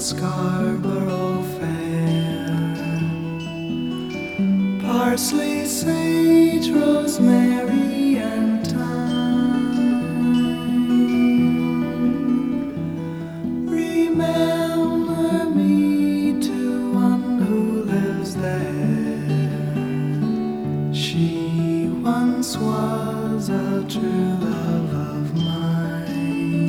Scarborough Fair. Parsley, sage, rosemary, and thyme. Remember me to one who lives there. She once was a true love of mine.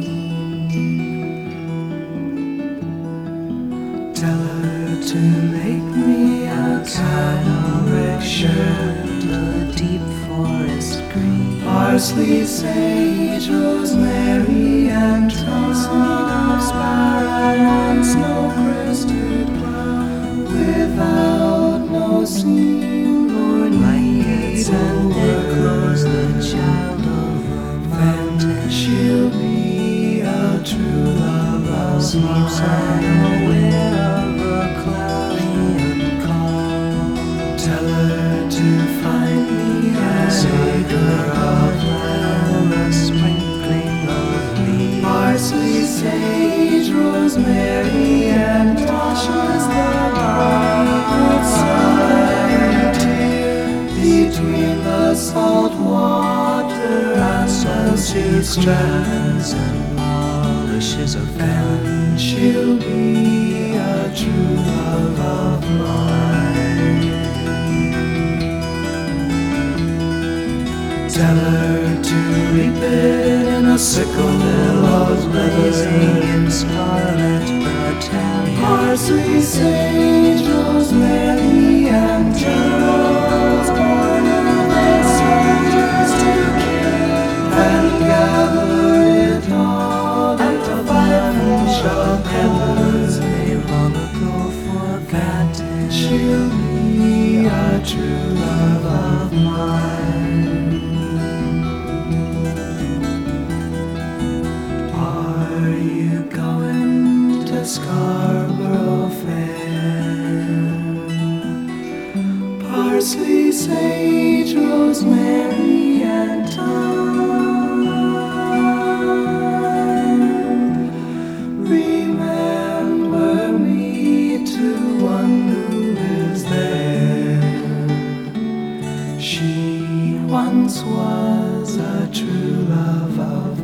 Tell her to make me a canoric shirt, a deep forest green. Parsley, sage, rosemary, and thyme. Sparrow and snow-crested cloud, without no seam or need, and close the child of romance. She'll be a true love of sleeps unaware of a cloudy and calm. Tell her to find me a acre of land, a sprinkling of leaves. Parsley, sage, rosemary, and touches the bright side between the salt water and salty strands, and polishes a fan. She'll be a true love of mine. Tell her to reap it in a sickle, billows blazing in scarlet battalion. Parsley, sage, rosemary, and geraniums, order the soldiers to kill, and gather it all at the financial peddlers they long ago forgotten. She'll be a true love of mine. Are you going to Scarborough Fair? Parsley, sage, rosemary, and thyme. Remember me to one who lives there. She once was a true love of